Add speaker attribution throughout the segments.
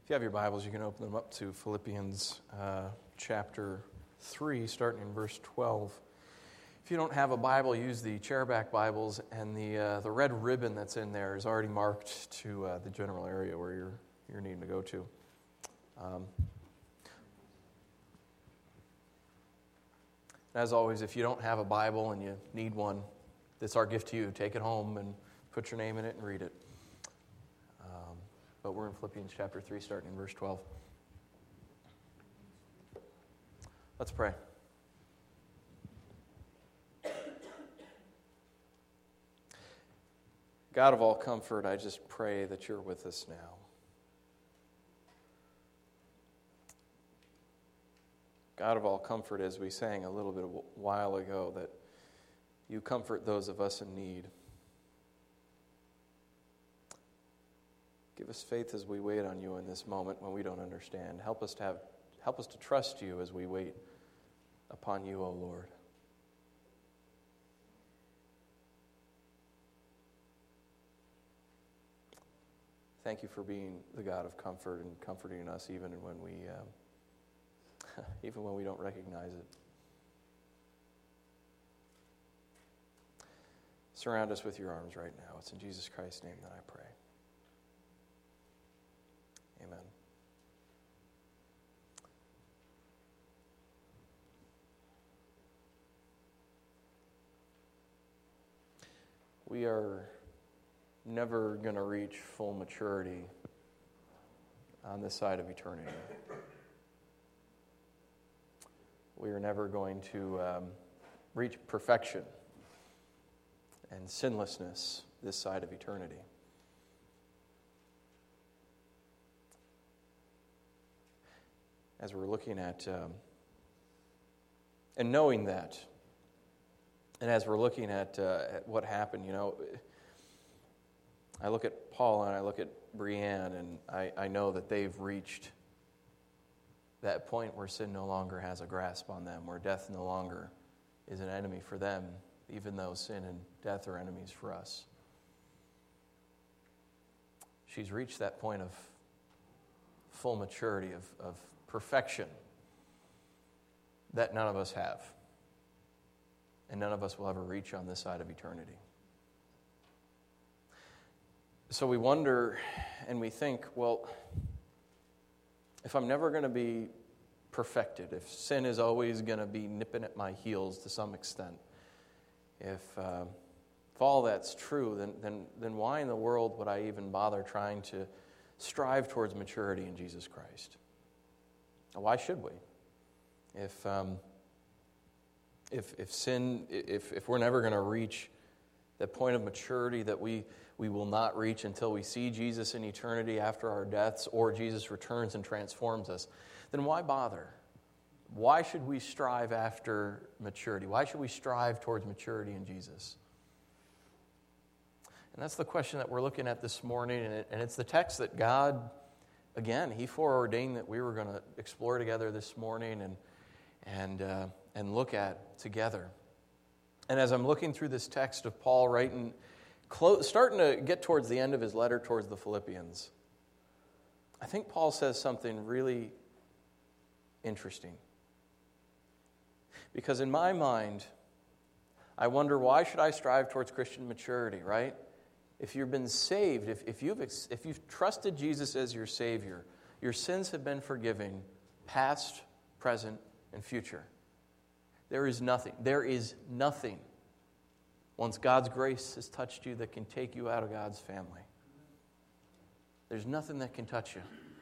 Speaker 1: If you have your Bibles, you can open them up to Philippians chapter 3, starting in verse 12. If you don't have a Bible, use the chairback Bibles, and the red ribbon that's in there is already marked to the general area where you're needing to go to. As always, if you don't have a Bible and you need one, that's our gift to you. Take it home and put your name in it and read it. But we're in Philippians chapter 3, starting in verse 12. Let's pray. God of all comfort, I just pray that you're with us now. God of all comfort, as we sang a little bit a while ago, that you comfort those of us in need. Give us faith as we wait on you in this moment when we don't understand. Help us to trust you as we wait upon you, O Lord. Thank you for being the God of comfort and comforting us even when we don't recognize it. Surround us with your arms right now. It's in Jesus Christ's name that I pray. Amen. We are never going to reach full maturity on this side of eternity. We are never going to reach perfection and sinlessness this side of eternity. As we're looking at, and knowing that, and as we're looking at what happened, I look at Paul and I look at Brianne, and I know that they've reached that point where sin no longer has a grasp on them, where death no longer is an enemy for them, even though sin and death are enemies for us. She's reached that point of full maturity, of perfection that none of us have, and none of us will ever reach on this side of eternity. So we wonder and we think, well, if I'm never going to be perfected, if sin is always going to be nipping at my heels to some extent, if all that's true, then why in the world would I even bother trying to strive towards maturity in Jesus Christ? Why should we? If we're never going to reach that point of maturity that we will not reach until we see Jesus in eternity after our deaths, or Jesus returns and transforms us, then why bother? Why should we strive after maturity? Why should we strive towards maturity in Jesus? And that's the question that we're looking at this morning, and it's the text that God, again, He foreordained that we were going to explore together this morning and look at together. And as I'm looking through this text of Paul writing, starting to get towards the end of his letter towards the Philippians, I think Paul says something really interesting. Because in my mind, I wonder, why should I strive towards Christian maturity, right? If you've been saved, if you've trusted Jesus as your Savior, your sins have been forgiven, past, present, and future. There is nothing, once God's grace has touched you, that can take you out of God's family. There's nothing that can touch you.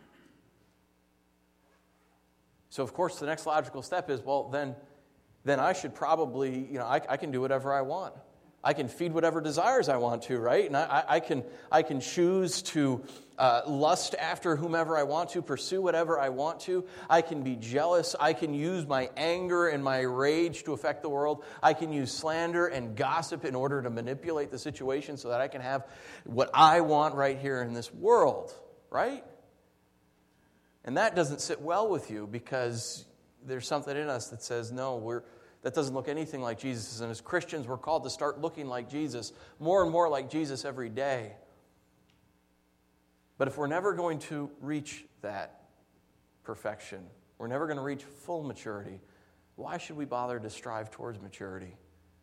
Speaker 1: So, of course, the next logical step is, well, then I should probably, I can do whatever I want. I can feed whatever desires I want to, right? And I can choose to lust after whomever I want to, pursue whatever I want to. I can be jealous. I can use my anger and my rage to affect the world. I can use slander and gossip in order to manipulate the situation so that I can have what I want right here in this world, right? And that doesn't sit well with you, because there's something in us that says, no, that doesn't look anything like Jesus. And as Christians, we're called to start looking like Jesus, more and more like Jesus every day. But if we're never going to reach that perfection, we're never going to reach full maturity, why should we bother to strive towards maturity?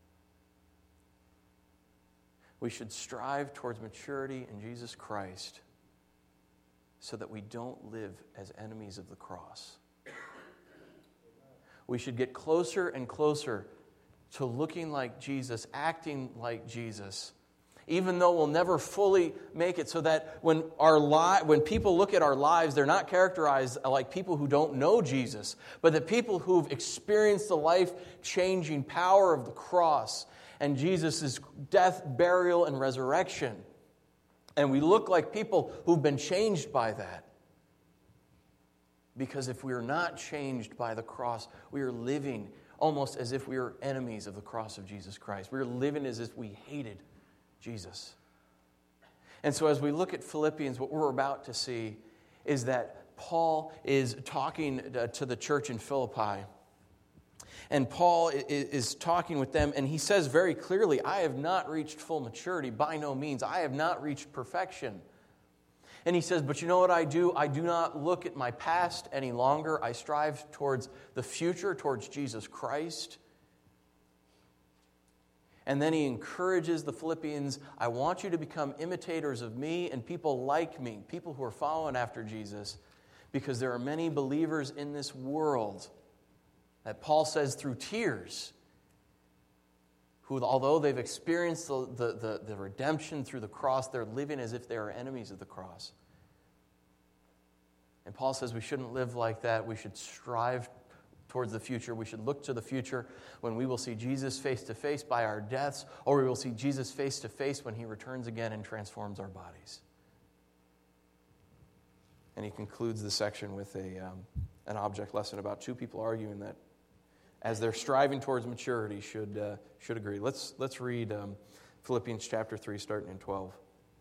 Speaker 1: We should strive towards maturity in Jesus Christ so that we don't live as enemies of the cross. We should get closer and closer to looking like Jesus, acting like Jesus, even though we'll never fully make it, so that when people look at our lives, they're not characterized like people who don't know Jesus, but the people who've experienced the life-changing power of the cross and Jesus' death, burial, and resurrection. And we look like people who've been changed by that. Because if we are not changed by the cross, we are living almost as if we are enemies of the cross of Jesus Christ. We are living as if we hated Jesus. And so as we look at Philippians, what we're about to see is that Paul is talking to the church in Philippi. And Paul is talking with them, and he says very clearly, I have not reached full maturity, by no means. I have not reached perfection. And he says, but you know what I do? I do not look at my past any longer. I strive towards the future, towards Jesus Christ. And then he encourages the Philippians, I want you to become imitators of me and people like me, people who are following after Jesus, because there are many believers in this world that Paul says through tears, who, although they've experienced the redemption through the cross, they're living as if they are enemies of the cross. And Paul says we shouldn't live like that. We should strive towards the future. We should look to the future when we will see Jesus face to face by our deaths, or we will see Jesus face to face when he returns again and transforms our bodies. And he concludes the section with an object lesson about two people arguing that as they're striving towards maturity should agree. Let's read Philippians chapter 3, starting in 12.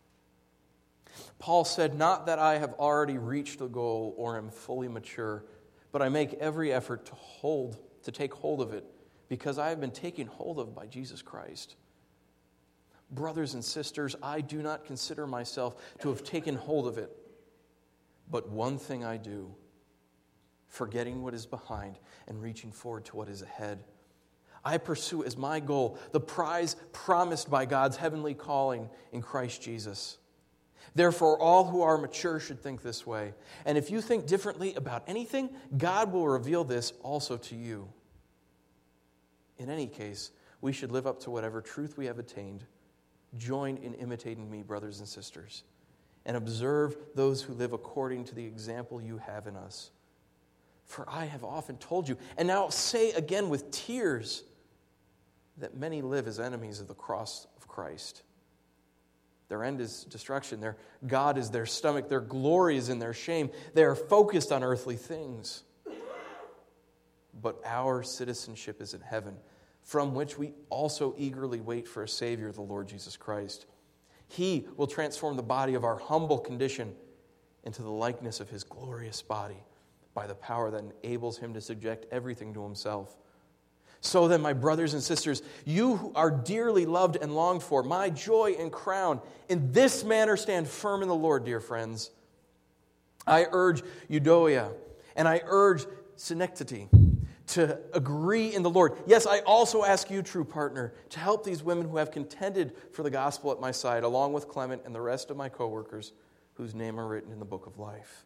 Speaker 1: Paul said, not that I have already reached the goal or am fully mature, but I make every effort to take hold of it, because I have been taken hold of by Jesus Christ. Brothers and sisters, I do not consider myself to have taken hold of it, but one thing I do, forgetting what is behind and reaching forward to what is ahead. I pursue as my goal the prize promised by God's heavenly calling in Christ Jesus. Therefore, all who are mature should think this way. And if you think differently about anything, God will reveal this also to you. In any case, we should live up to whatever truth we have attained. Join in imitating me, brothers and sisters, and observe those who live according to the example you have in us. For I have often told you, and now say again with tears, that many live as enemies of the cross of Christ. Their end is destruction. Their God is their stomach. Their glory is in their shame. They are focused on earthly things. But our citizenship is in heaven, from which we also eagerly wait for a Savior, the Lord Jesus Christ. He will transform the body of our humble condition into the likeness of his glorious body, by the power that enables him to subject everything to himself. So then, my brothers and sisters, you who are dearly loved and longed for, my joy and crown, in this manner stand firm in the Lord, dear friends. I urge Euodia and I urge Synecdoche to agree in the Lord. Yes, I also ask you, true partner, to help these women who have contended for the gospel at my side, along with Clement and the rest of my co-workers, whose name are written in the book of life.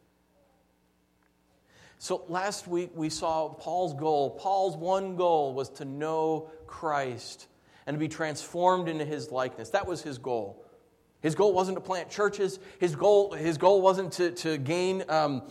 Speaker 1: So last week we saw Paul's goal. Paul's one goal was to know Christ and to be transformed into his likeness. That was his goal. His goal wasn't to plant churches. His goal wasn't to gain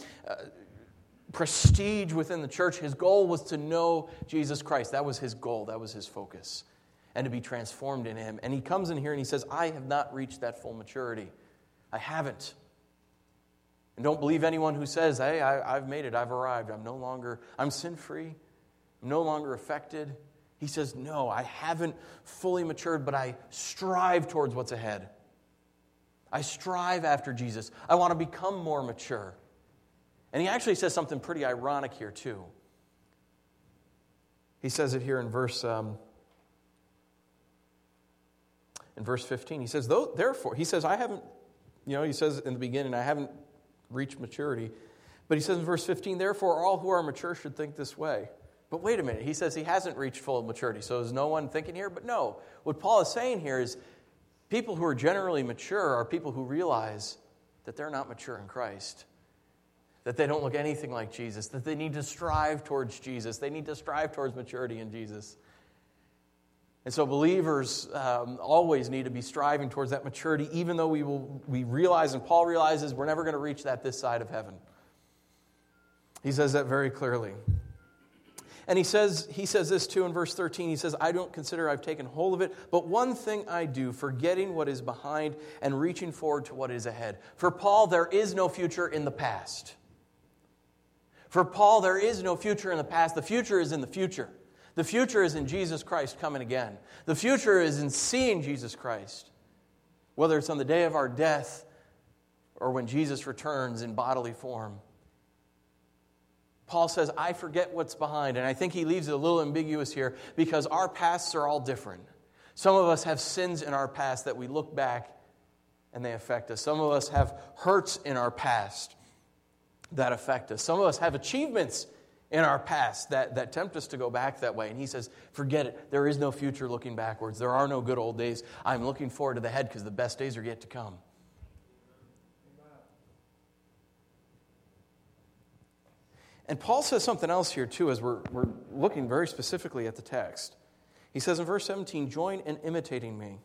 Speaker 1: prestige within the church. His goal was to know Jesus Christ. That was his goal. That was his focus. And to be transformed in him. And he comes in here and he says, I have not reached that full maturity. I haven't. And don't believe anyone who says, hey, I've made it, I've arrived, I'm sin-free, I'm no longer affected. He says, no, I haven't fully matured, but I strive towards what's ahead. I strive after Jesus. I want to become more mature. And he actually says something pretty ironic here, too. He says it here in verse 15. He says, therefore, he says, I haven't he says in the beginning, I haven't reached maturity. But he says in verse 15, therefore all who are mature should think this way. But wait a minute, he says he hasn't reached full maturity. So is no one thinking here? But no, what Paul is saying here is people who are generally mature are people who realize that they're not mature in Christ, that they don't look anything like Jesus, that they need to strive towards Jesus, they need to strive towards maturity in Jesus. And so believers always need to be striving towards that maturity, even though we realize, and Paul realizes, we're never going to reach that this side of heaven. He says that very clearly. And he says this too in verse 13. He says, I don't consider I've taken hold of it, but one thing I do, forgetting what is behind and reaching forward to what is ahead. For Paul, there is no future in the past. For Paul, there is no future in the past. The future is in the future. The future is in Jesus Christ coming again. The future is in seeing Jesus Christ, whether it's on the day of our death or when Jesus returns in bodily form. Paul says, I forget what's behind. And I think he leaves it a little ambiguous here because our pasts are all different. Some of us have sins in our past that we look back and they affect us. Some of us have hurts in our past that affect us. Some of us have achievements in our past that tempt us to go back that way. And he says, forget it. There is no future looking backwards. There are no good old days. I'm looking forward to the head because the best days are yet to come. And Paul says something else here, too, as we're looking very specifically at the text. He says in verse 17, join in imitating me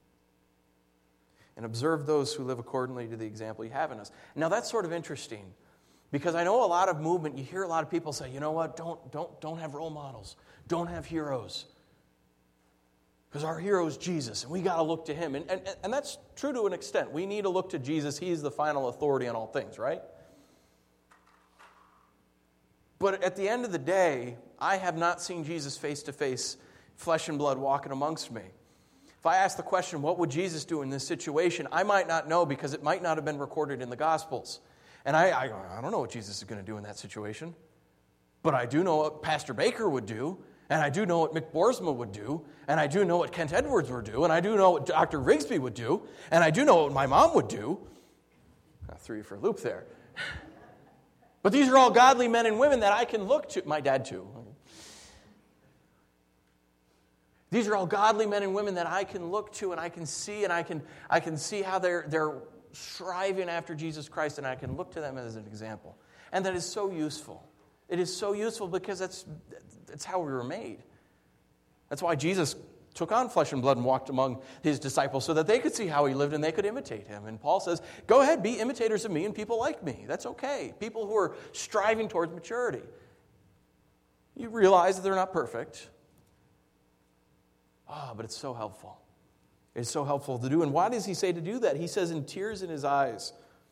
Speaker 1: and observe those who live accordingly to the example you have in us. Now, that's sort of interesting because I know a lot of movement, you hear a lot of people say, you know what, don't have role models. Don't have heroes. Because our hero is Jesus, and we got to look to him. And that's true to an extent. We need to look to Jesus. He's the final authority on all things, right? But at the end of the day, I have not seen Jesus face to face, flesh and blood walking amongst me. If I ask the question, what would Jesus do in this situation? I might not know because it might not have been recorded in the Gospels. And I don't know what Jesus is going to do in that situation. But I do know what Pastor Baker would do. And I do know what Mick Boersma would do. And I do know what Kent Edwards would do. And I do know what Dr. Rigsby would do. And I do know what my mom would do. I threw you for a loop there. But these are all godly men and women that I can look to. My dad, too. These are all godly men and women that I can look to and I can see, and I can see how they're striving after Jesus Christ, and I can look to them as an example. And that is so useful. It is so useful because that's how we were made. That's why Jesus took on flesh and blood and walked among his disciples so that they could see how he lived and they could imitate him. And Paul says, go ahead, be imitators of me and people like me. That's okay. People who are striving towards maturity. You realize that they're not perfect. But it's so helpful. It's so helpful to do. And why does he say to do that? He says, in tears in his eyes.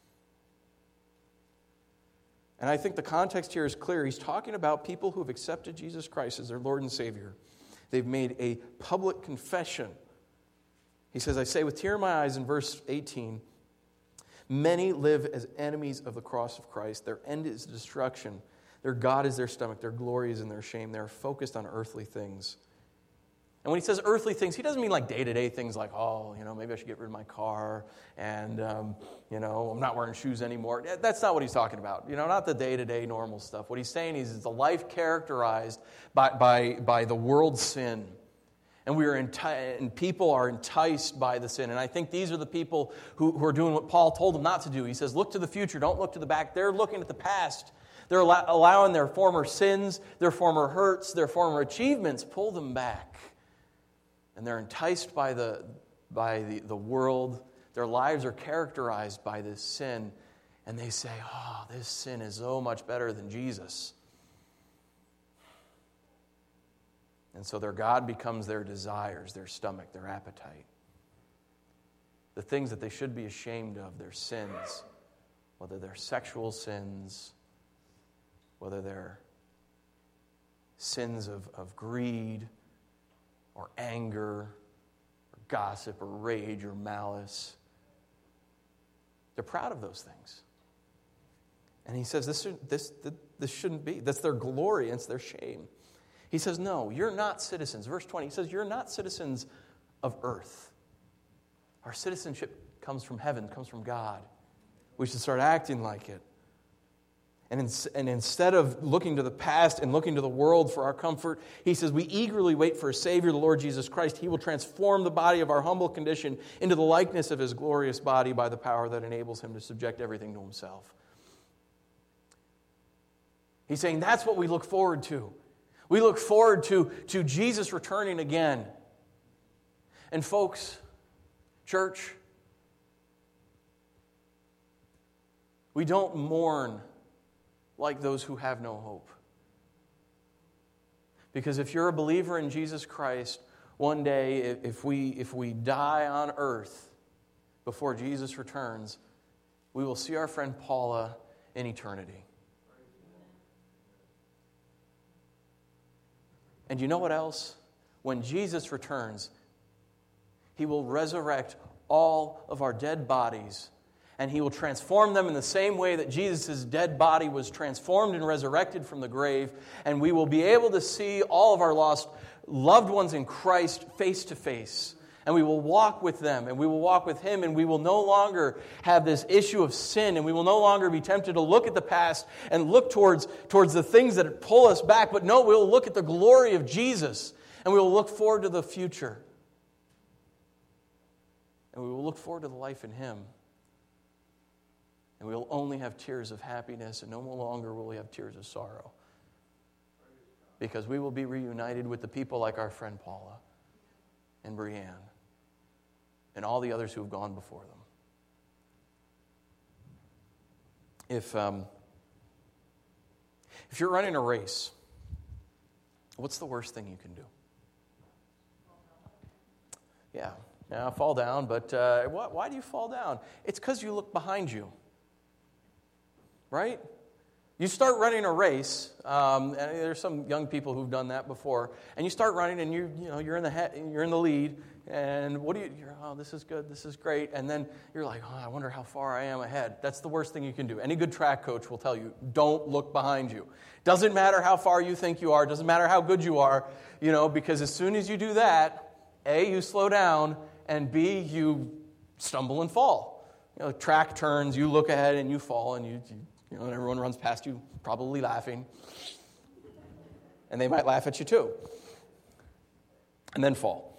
Speaker 1: And I think the context here is clear. He's talking about people who have accepted Jesus Christ as their Lord and Savior. They've made a public confession. He says, I say with tear in my eyes in verse 18, many live as enemies of the cross of Christ. Their end is destruction. Their God is their stomach. Their glory is in their shame. They're focused on earthly things. And when he says earthly things, he doesn't mean like day-to-day things like, maybe I should get rid of my car and, I'm not wearing shoes anymore. That's not what he's talking about. Not the day-to-day normal stuff. What he's saying is it's a life characterized by the world's sin. And and people are enticed by the sin. And I think these are the people who are doing what Paul told them not to do. He says, look to the future, don't look to the back. They're looking at the past. They're allowing their former sins, their former hurts, their former achievements pull them back. And they're enticed by the world. Their lives are characterized by this sin. And they say, this sin is so much better than Jesus. And so their God becomes their desires, their stomach, their appetite. The things that they should be ashamed of, their sins, whether they're sexual sins, whether they're sins of greed, or anger, or gossip, or rage, or malice. They're proud of those things. And he says this shouldn't be. That's their glory, and it's their shame. He says, no, you're not citizens. Verse 20, he says, you're not citizens of earth. Our citizenship comes from heaven, it comes from God. We should start acting like it. And instead of looking to the past and looking to the world for our comfort, he says we eagerly wait for a Savior, the Lord Jesus Christ. He will transform the body of our humble condition into the likeness of his glorious body by the power that enables him to subject everything to himself. He's saying that's what we look forward to. We look forward to Jesus returning again. And folks, church, we don't mourn like those who have no hope. Because if you're a believer in Jesus Christ, one day, if we die on earth before Jesus returns, we will see our friend Paula in eternity. And you know what else? When Jesus returns, he will resurrect all of our dead bodies, and he will transform them in the same way that Jesus' dead body was transformed and resurrected from the grave, and we will be able to see all of our lost loved ones in Christ face to face. And we will walk with them, and we will walk with him, and we will no longer have this issue of sin, and we will no longer be tempted to look at the past and look towards the things that pull us back. But no, we'll look at the glory of Jesus, and we will look forward to the future. And we will look forward to the life in him. And we will only have tears of happiness, and no longer will we have tears of sorrow. Because we will be reunited with the people like our friend Paula and Brianne and all the others who have gone before them. If you're running a race, what's the worst thing you can do? Yeah, fall down, but why do you fall down? It's because you look behind you. Right? You start running a race, and there's some young people who've done that before, and you start running, and you're in the lead, and this is good, this is great, and then you're like, I wonder how far I am ahead. That's the worst thing you can do. Any good track coach will tell you, don't look behind you. Doesn't matter how far you think you are, doesn't matter how good you are, because as soon as you do that, A, you slow down, and B, you stumble and fall. Track turns, you look ahead, and you fall, and and everyone runs past you, probably laughing. And they might laugh at you too. And then fall.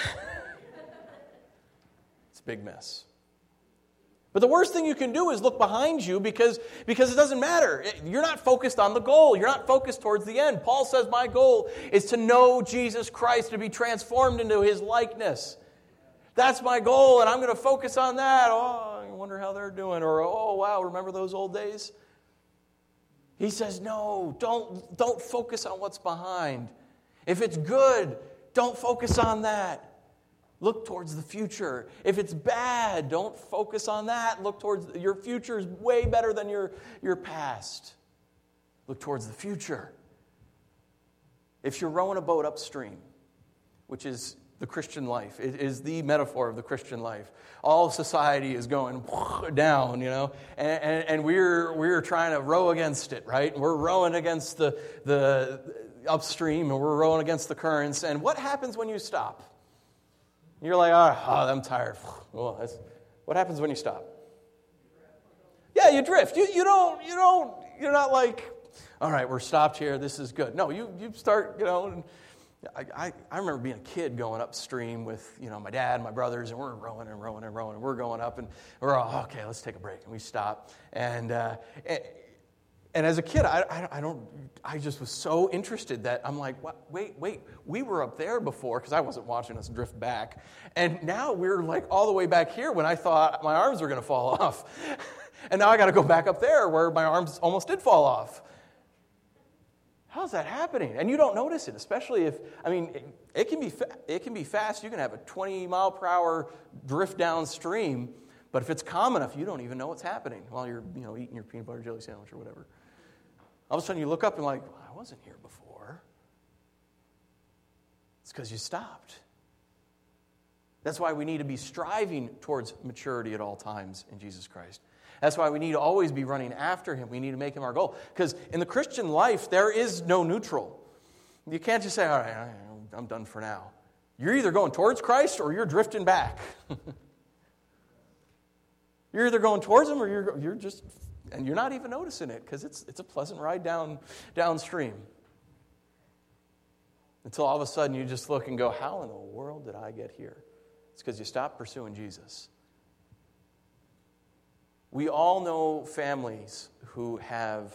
Speaker 1: It's a big mess. But the worst thing you can do is look behind you because it doesn't matter. You're not focused on the goal. You're not focused towards the end. Paul says, my goal is to know Jesus Christ, to be transformed into his likeness. That's my goal, and I'm going to focus on that. Oh, I wonder how they're doing. Or, oh, wow, remember those old days? He says, no, don't focus on what's behind. If it's good, don't focus on that. Look towards the future. If it's bad, don't focus on that. Look towards your future is way better than your past. Look towards the future. If you're rowing a boat upstream, which is the Christian life. It is the metaphor of the Christian life. All society is going down, and we're trying to row against it, right? We're rowing against the upstream, and we're rowing against the currents. And what happens when you stop? You're like, I'm tired. Well, what happens when you stop? Yeah, you drift. You're not like, all right, we're stopped here. This is good. No, you start, I remember being a kid going upstream with, my dad and my brothers, and we're rowing and rowing and rowing, and we're going up, and we're all, okay, let's take a break. And we stop. And as a kid, I just was so interested that I'm like, what? Wait, we were up there before, because I wasn't watching us drift back, and now we're like all the way back here when I thought my arms were going to fall off. And now I got to go back up there where my arms almost did fall off. How's that happening? And you don't notice it, especially if, it can be fast. You can have a 20-mile-per-hour drift downstream, but if it's calm enough, you don't even know what's happening while you're, eating your peanut butter jelly sandwich or whatever. All of a sudden you look up and like, I wasn't here before. It's because you stopped. That's why we need to be striving towards maturity at all times in Jesus Christ. That's why we need to always be running after him. We need to make him our goal. Because in the Christian life, there is no neutral. You can't just say, all right, I'm done for now. You're either going towards Christ or you're drifting back. You're either going towards them or you're just, and you're not even noticing it because it's a pleasant ride downstream. Until all of a sudden you just look and go, how in the world did I get here? It's because you stopped pursuing Jesus. We all know families who have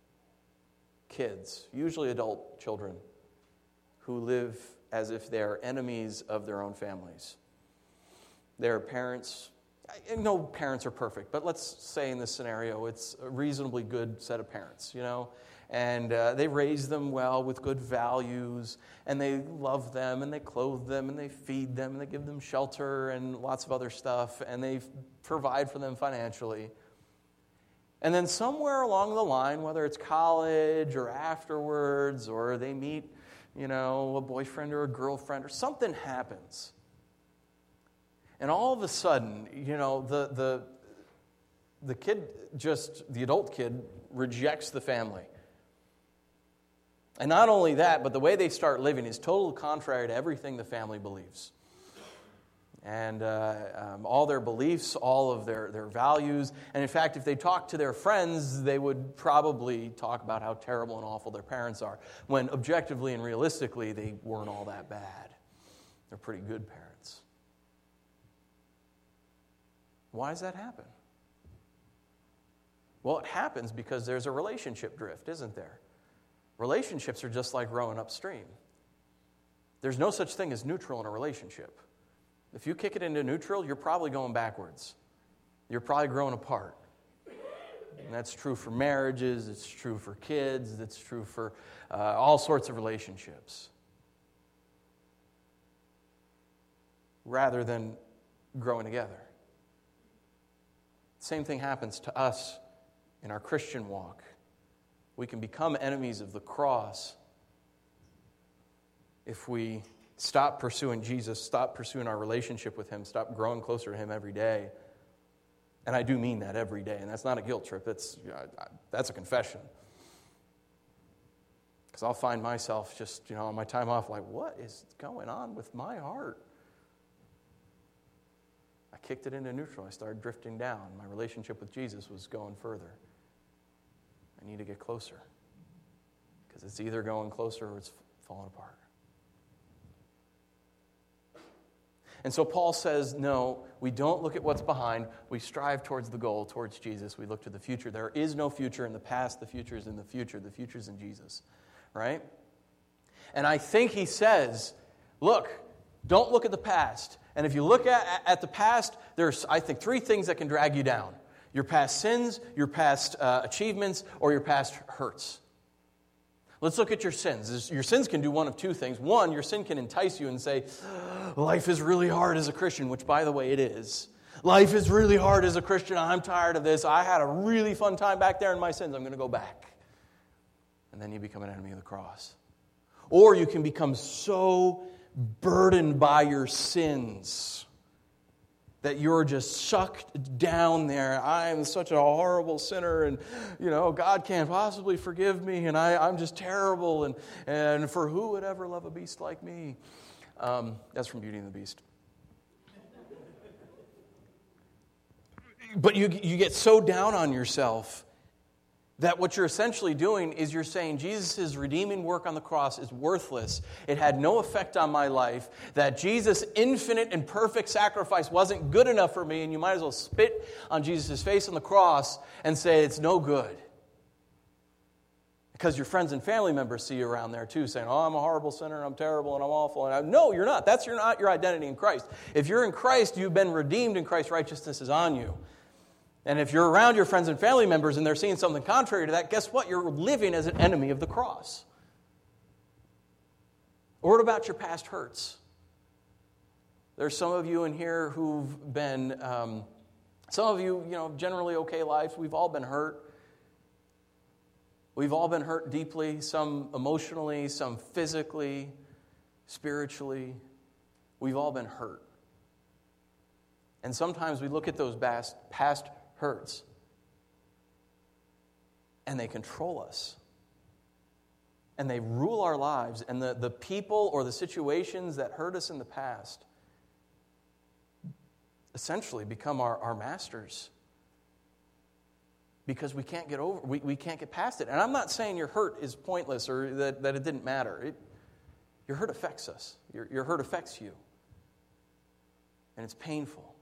Speaker 1: kids, usually adult children, who live as if they are enemies of their own families. Their parents, no parents are perfect, but let's say in this scenario it's a reasonably good set of parents, and they raise them well with good values, and they love them, and they clothe them, and they feed them, and they give them shelter and lots of other stuff, and they provide for them financially. And then somewhere along the line, whether it's college or afterwards, or they meet, a boyfriend or a girlfriend, or something happens. And all of a sudden, the kid, the adult kid, rejects the family. And not only that, but the way they start living is totally contrary to everything the family believes. And all their beliefs, all of their values. And in fact, if they talk to their friends, they would probably talk about how terrible and awful their parents are, when objectively and realistically, they weren't all that bad. They're pretty good parents. Why does that happen? Well, it happens because there's a relationship drift, isn't there? Relationships are just like rowing upstream. There's no such thing as neutral in a relationship. If you kick it into neutral, you're probably going backwards. You're probably growing apart. And that's true for marriages, it's true for kids, it's true for all sorts of relationships. Rather than growing together. Same thing happens to us in our Christian walk. We can become enemies of the cross if we stop pursuing Jesus, stop pursuing our relationship with Him, stop growing closer to Him every day. And I do mean that every day, and that's not a guilt trip, that's a confession. Because I'll find myself just, on my time off, like, what is going on with my heart? I kicked it into neutral. I started drifting down. My relationship with Jesus was going further. I need to get closer. Because it's either going closer or it's falling apart. And so Paul says, no, we don't look at what's behind. We strive towards the goal, towards Jesus. We look to the future. There is no future in the past. The future is in the future. The future is in Jesus. Right? And I think he says, look, don't look at the past. And if you look at the past, there's, I think, three things that can drag you down. Your past sins, your past achievements, or your past hurts. Let's look at your sins. Your sins can do one of two things. One, your sin can entice you and say, life is really hard as a Christian, which, by the way, it is. Life is really hard as a Christian. I'm tired of this. I had a really fun time back there in my sins. I'm going to go back. And then you become an enemy of the cross. Or you can become so burdened by your sins that you're just sucked down there. I'm such a horrible sinner, and God can't possibly forgive me, and I'm just terrible, and for who would ever love a beast like me? That's from Beauty and the Beast. But you get so down on yourself that what you're essentially doing is you're saying Jesus' redeeming work on the cross is worthless. It had no effect on my life. That Jesus' infinite and perfect sacrifice wasn't good enough for me, and you might as well spit on Jesus' face on the cross and say it's no good. Because your friends and family members see you around there too, saying, I'm a horrible sinner, I'm terrible, and I'm awful. And no, you're not. That's not your identity in Christ. If you're in Christ, you've been redeemed, and Christ's righteousness is on you. And if you're around your friends and family members and they're seeing something contrary to that, guess what? You're living as an enemy of the cross. Or what about your past hurts? There's some of you in here who've been, some of you, generally okay life. We've all been hurt. We've all been hurt deeply, some emotionally, some physically, spiritually. We've all been hurt. And sometimes we look at those past hurts, and they control us. And they rule our lives. And the people or the situations that hurt us in the past essentially become our masters. because we can't get past it. And I'm not saying your hurt is pointless or that it didn't matter. Your hurt affects us. Your hurt affects you. And it's painful.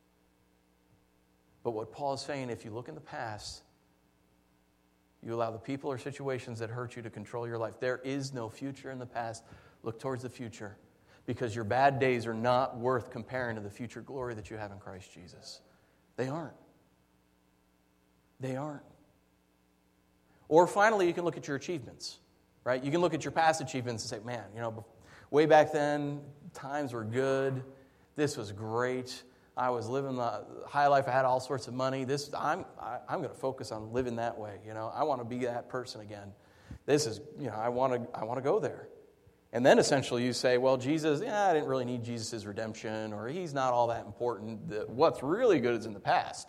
Speaker 1: But what Paul is saying, if you look in the past, you allow the people or situations that hurt you to control your life. There is no future in the past. Look towards the future, because your bad days are not worth comparing to the future glory that you have in Christ Jesus. They aren't. They aren't. Or finally, you can look at your achievements, right? You can look at your past achievements and say, man, way back then, times were good. This was great. I was living the high life. I had all sorts of money. I'm going to focus on living that way. I want to be that person again. This is, I want to go there. And then essentially you say, well, Jesus, I didn't really need Jesus' redemption, or he's not all that important. What's really good is in the past.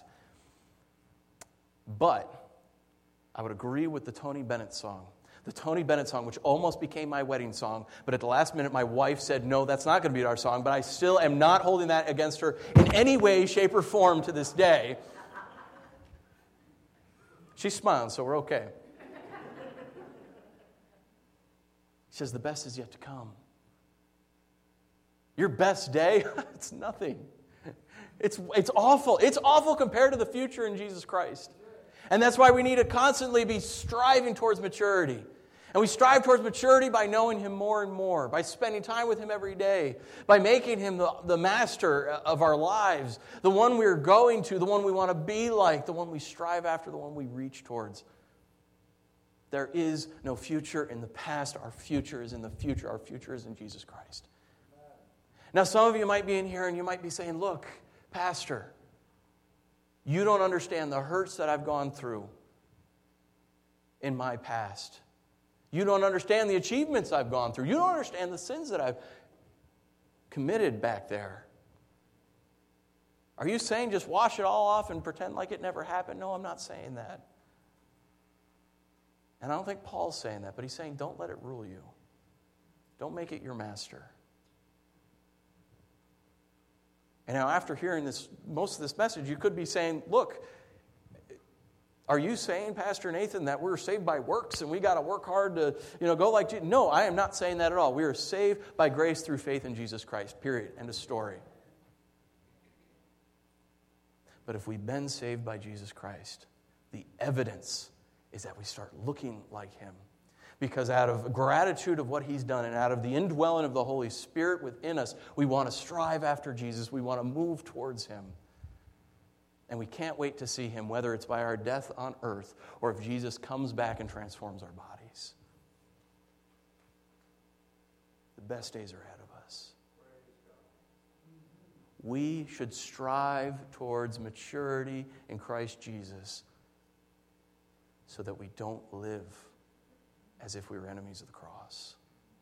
Speaker 1: But I would agree with the Tony Bennett song. The Tony Bennett song, which almost became my wedding song, but at the last minute my wife said, no, that's not going to be our song, but I still am not holding that against her in any way, shape, or form to this day. She's smiling, so we're okay. She says, the best is yet to come. Your best day? It's nothing. It's awful. It's awful compared to the future in Jesus Christ. And that's why we need to constantly be striving towards maturity. And we strive towards maturity by knowing Him more and more, by spending time with Him every day, by making Him the master of our lives, the one we're going to, the one we want to be like, the one we strive after, the one we reach towards. There is no future in the past. Our future is in the future. Our future is in Jesus Christ. Now, some of you might be in here and you might be saying, look, Pastor, you don't understand the hurts that I've gone through in my past. You don't understand the achievements I've gone through. You don't understand the sins that I've committed back there. Are you saying just wash it all off and pretend like it never happened? No, I'm not saying that. And I don't think Paul's saying that, but he's saying don't let it rule you. Don't make it your master. And now after hearing most of this message, you could be saying, look, are you saying, Pastor Nathan, that we're saved by works and we got to work hard to, go like Jesus? No, I am not saying that at all. We are saved by grace through faith in Jesus Christ, period. End of story. But if we've been saved by Jesus Christ, the evidence is that we start looking like Him. Because out of gratitude of what He's done and out of the indwelling of the Holy Spirit within us, we want to strive after Jesus. We want to move towards Him. And we can't wait to see Him, whether it's by our death on earth or if Jesus comes back and transforms our bodies. The best days are ahead of us. We should strive towards maturity in Christ Jesus so that we don't live as if we were enemies of the cross.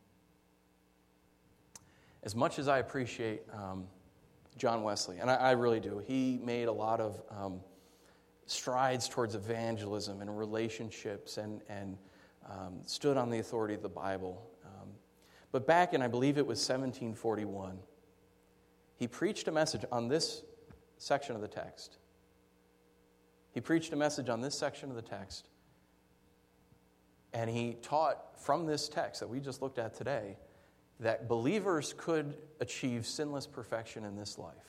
Speaker 1: As much as I appreciate John Wesley, and I really do, he made a lot of strides towards evangelism and relationships and stood on the authority of the Bible. But back in, I believe it was 1741, he preached a message on this section of the text. He preached a message on this section of the text. And he taught from this text that we just looked at today that believers could achieve sinless perfection in this life.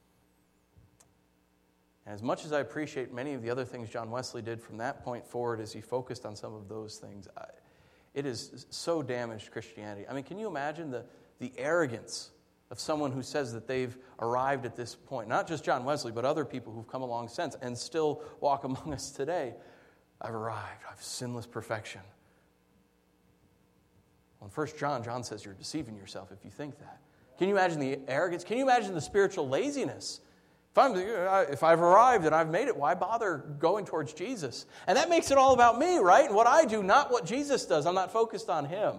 Speaker 1: And as much as I appreciate many of the other things John Wesley did from that point forward as he focused on some of those things, it has so damaged Christianity. I mean, can you imagine the arrogance of someone who says that they've arrived at this point? Not just John Wesley, but other people who've come along since and still walk among us today. I've arrived. I've sinless perfection. Well, in 1 John, John says you're deceiving yourself if you think that. Can you imagine the arrogance? Can you imagine the spiritual laziness? If I've arrived and I've made it, why bother going towards Jesus? And that makes it all about me, right? And what I do, not what Jesus does. I'm not focused on Him.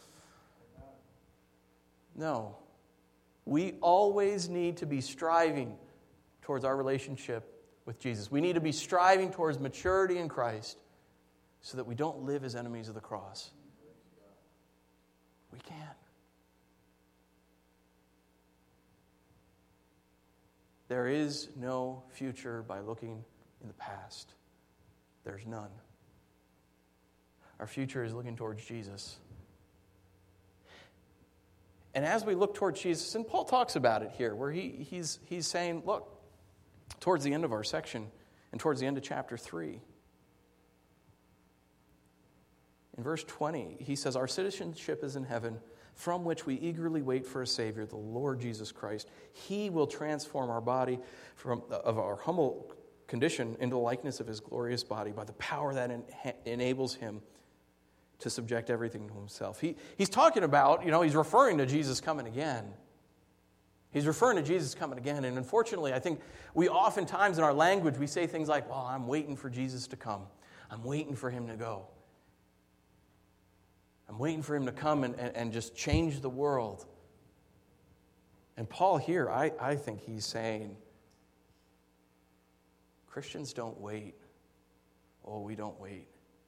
Speaker 1: No. We always need to be striving towards our relationship with Jesus. We need to be striving towards maturity in Christ so that we don't live as enemies of the cross. We can. There is no future by looking in the past. There's none. Our future is looking towards Jesus. And as we look towards Jesus, and Paul talks about it here, where he's saying, look, towards the end of our section and towards the end of chapter 3, in verse 20, he says, our citizenship is in heaven, from which we eagerly wait for a Savior, the Lord Jesus Christ. He will transform our body of our humble condition into the likeness of his glorious body by the power that enables him to subject everything to himself. He's talking about, he's referring to Jesus coming again. He's referring to Jesus coming again. And unfortunately, I think we oftentimes in our language, we say things like, well, I'm waiting for Jesus to come. I'm waiting for him to go. I'm waiting for him to come and just change the world. And Paul here, I think he's saying, Christians don't wait. Oh, we don't wait.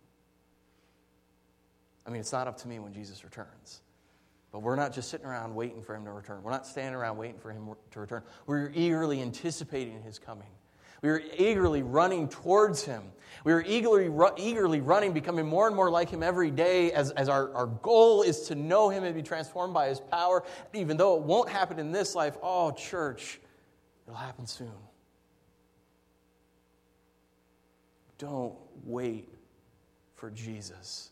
Speaker 1: I mean, it's not up to me when Jesus returns. But we're not just sitting around waiting for him to return. We're not standing around waiting for him to return. We're eagerly anticipating his coming. We are eagerly running towards him. We are eagerly running, becoming more and more like him every day as our goal is to know him and be transformed by his power. Even though it won't happen in this life, oh, church, it'll happen soon. Don't wait for Jesus.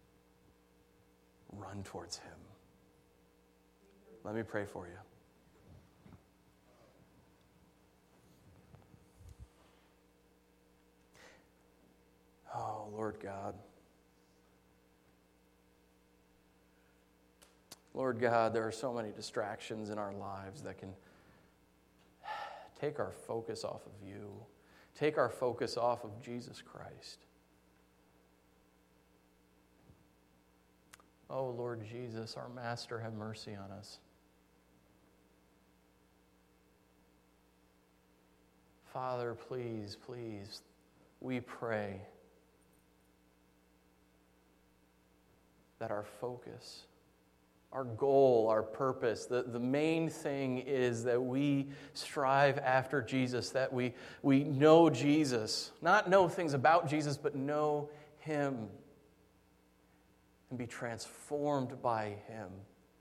Speaker 1: Run towards him. Let me pray for you. Oh, Lord God. Lord God, there are so many distractions in our lives that can take our focus off of you, take our focus off of Jesus Christ. Oh, Lord Jesus, our Master, have mercy on us. Father, please, please, we pray that our focus, our goal, our purpose, the main thing is that we strive after Jesus, that we know Jesus, not know things about Jesus, but know him and be transformed by him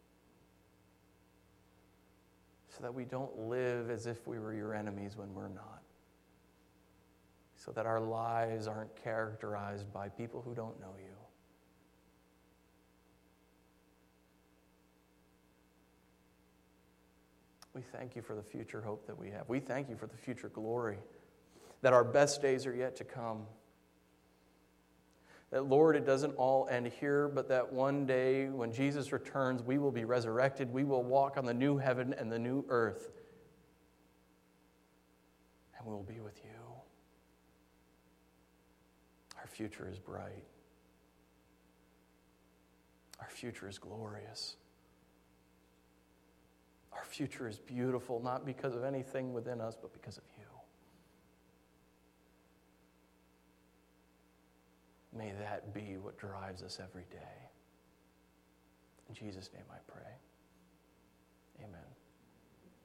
Speaker 1: so that we don't live as if we were your enemies when we're not, so that our lives aren't characterized by people who don't know you. We thank you for the future hope that we have. We thank you for the future glory, that our best days are yet to come. That, Lord, it doesn't all end here, but that one day when Jesus returns, we will be resurrected. We will walk on the new heaven and the new earth. And we will be with you. Our future is bright. Our future is glorious. Our future is beautiful, not because of anything within us, but because of you. May that be what drives us every day. In Jesus' name I pray. Amen.